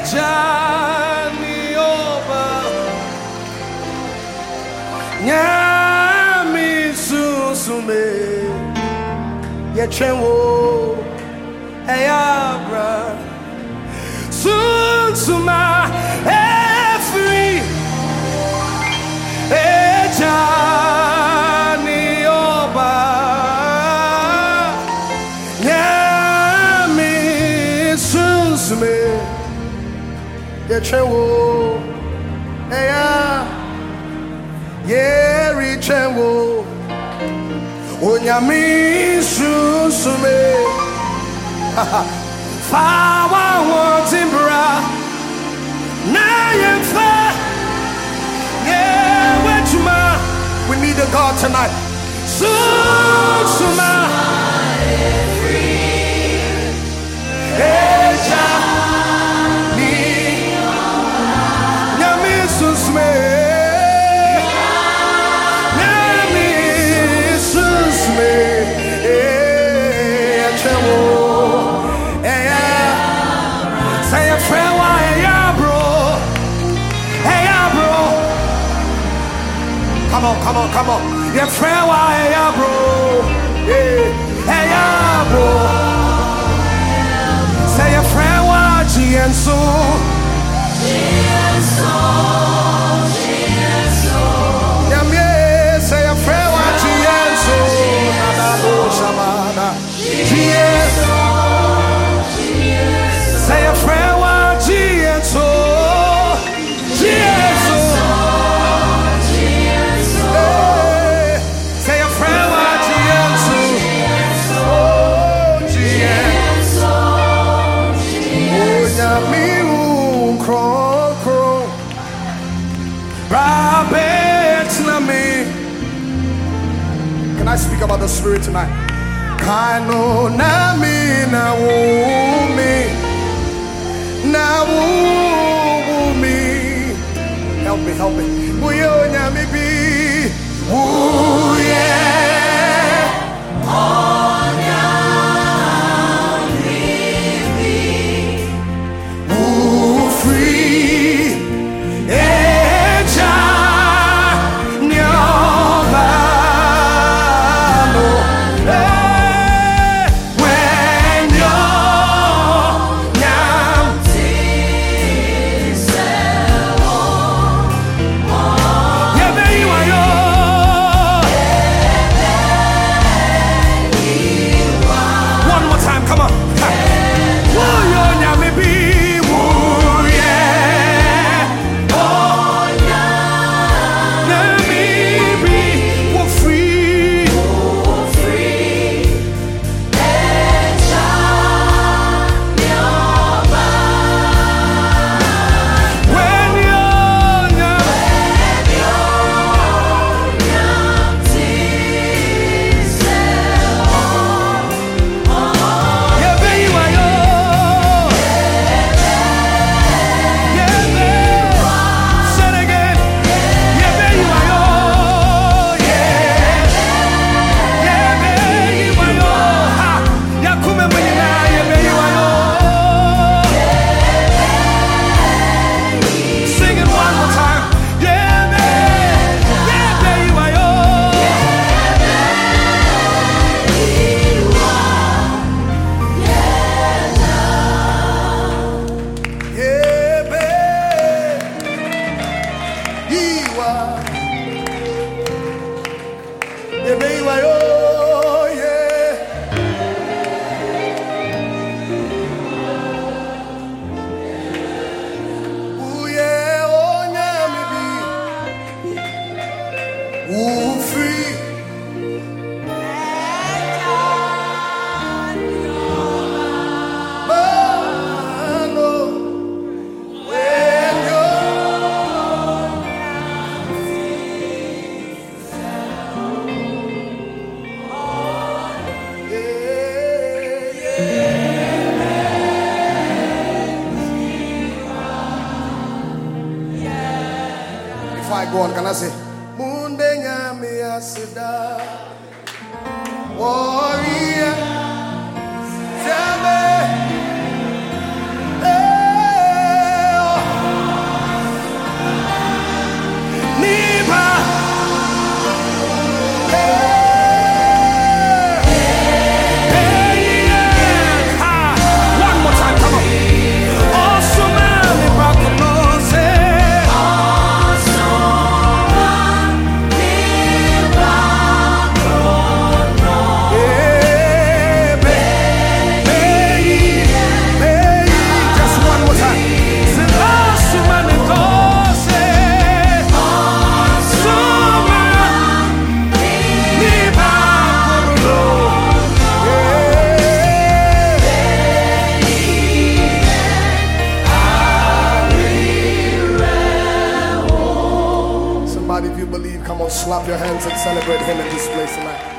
Ejani oba Nyami susume Yechenwo Eyabra Susuma Efri Ejani oba Nyami susume Yechenwo Eya Yeri chenwo Onyami susume Fawa wantimbra Na yemfa Yeah wetuma We need a God tonight Susuma Eja Ni Nyami susume Come on. Your friend, why, bro? Hey, bro. Say your friend, why, Gienso? Say your friend, why, Gienso? Say your friend, why, Gienso? Can I speak about the Spirit tonight? Kano nami na wumi Help me Uyo nyami bi Uye Before I go on, can I say, Munde nyami asida, warrior, Jame, Come on, slap your hands and celebrate him in this place tonight.